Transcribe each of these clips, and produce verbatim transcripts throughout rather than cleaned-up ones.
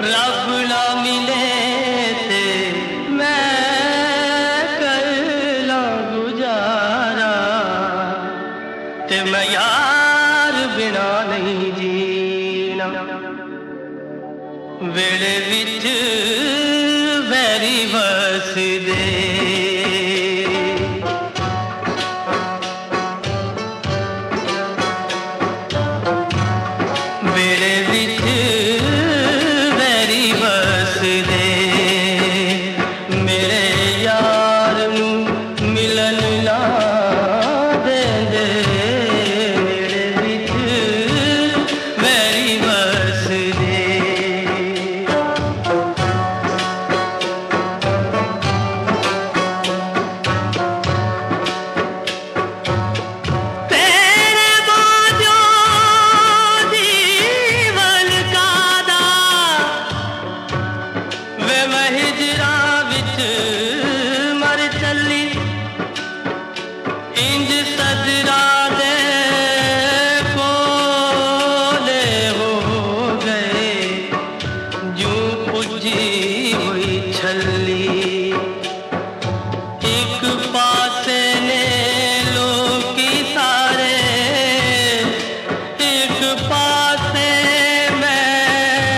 रब ना मिले ते मैं कर ला गुजारा, ते मैं यार बिना नहीं जीना। वेड़े विच वैरी वसदे, वेड़े विच वैरी वसदे, मेरे यार नू मिलन ना देंदे। वेड़े विच वैरी वसदे, इंज सजरा दे कोले हो गए, जूं पुजी हुई छली। एक पासे ने लोकी सारे, एक पासे मैं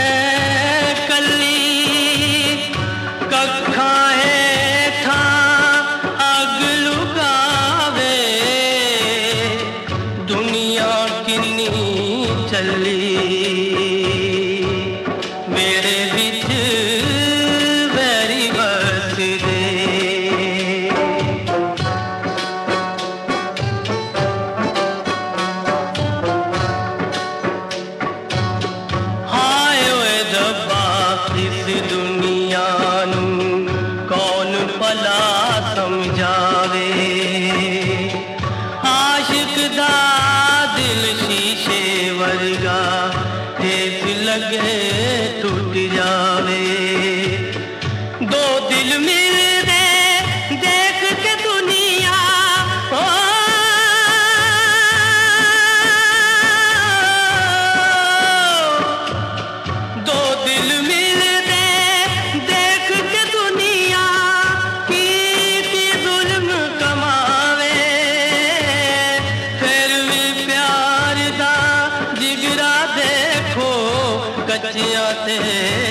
कली। कखा हेठा अग लुगावे, दुनिया किन्नी चली। मेरे विच वैरी वसदे, हाय ओए दब्बा इस दुनिया नू कौन भला समझावे। आशिक दा दिल शीशे वर्गा, ठेस लगे टूट जावे। दो दिल मिलदे देख के दुनिया, ओ दो दिल मिलदे देख के दुनिया, की की जुल्म कमावे। फिर भी प्यार दा जिगरा देखो, कच्चियां ते